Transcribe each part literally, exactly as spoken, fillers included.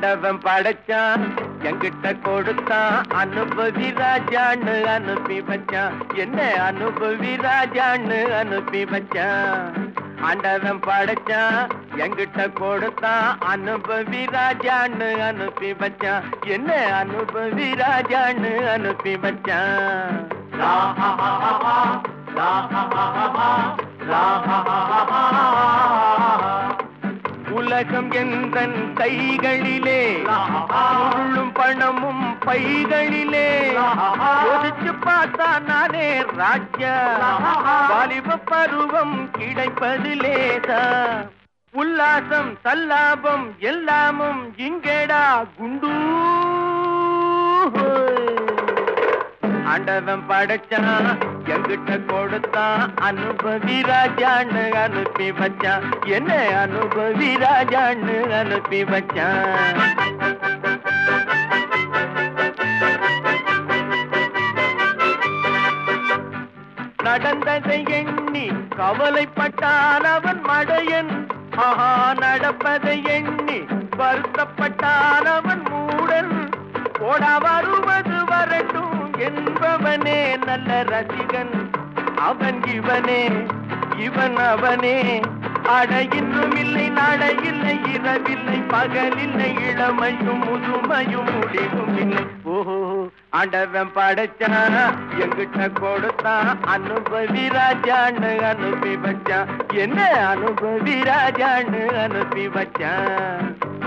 ஆண்டவன் படைச்சான் என்கிட்ட கொடுத்தான் அனுபவி ராஜான்னு அனுப்பி வச்சான் என்ன அனுபவி ராஜான்னு அனுப்பி வச்சான் ஆண்டவன் படைச்சான் என்கிட்ட கொடுத்தான் அனுபவி ராஜான்னு அனுப்பி வச்சான் என்ன அனுபவி ராஜான்னு அனுப்பி வச்சான் உலகம் எந்தன் கைகளிலே பொருளும் பணமும் பைகளிலே யோசிச்சு பார்த்தா நானே ராஜா வாலிப பருவம் கிடைப்பதிலேதா உல்லாசம் சல்லாபம் எல்லாமும் இங்கேடா குண்டு ஆண்டவன் படைச்சான் என்கிட்ட கொடுத்தான் அனுபவி ராஜான்னு அனுப்பி வச்சான் என்ன அனுபவி ராஜான்னு அனுப்பி வச்சான் நடந்ததை எண்ணி கவலைப்பட்டான் அவன் மடையன் ஆஹா நடப்பதை எண்ணி வருத்தப்பட்டான் அவன் மூடன் போடா வருவது வரட்டும் என்பவனே நல்ல ரசிகன் அவன் இவனே இவன் அவனே அட இன்னும் இல்லை நாட இல்லை இரவில்லை பகலில்லை இளமையும் முதுமையும் முடிவும் இல்லை ஓஹோ ஆண்டவன் படைச்சான் என்கிட்ட கொடுத்தான் அனுபவி ராஜான்னு அனுப்பி வச்சான் என்ன அனுபவி ராஜான்னு அனுப்பி வச்சான்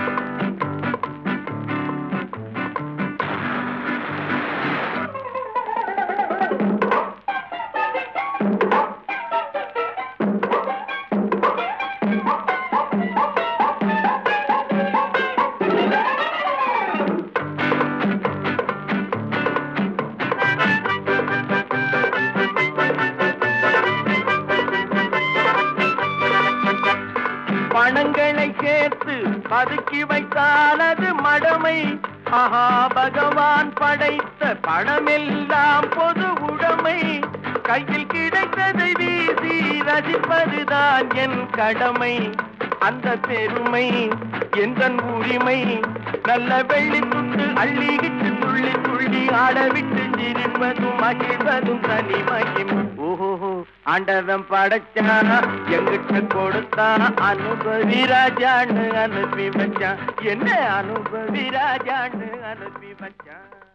பணங்களை சேர்த்து பதுக்கி வைத்தால் அது மடமை ஆஹா பகவான் படைத்த பணமெல்லாம் பொது உடைமை கையில் கிடைத்ததை வீசி ரசிப்பதுதான் என் கடமை அந்த பெருமை எந்தன் உரிமை நல்ல வெள்ளி துண்டு அள்ளிக்கிட்டு துள்ளி துள்ளி ஆடவிட்டு சிரிப்பதும் மகிழ்வதும் தனிமையும் ஓஹோ ஆண்டவன் படைச்சான் என்கிட்ட கொடுத்தான் அனுபவி ராஜான்னு அனுப்பி வச்சான் என்ன அனுபவி ராஜான்னு அனுப்பி வச்சான்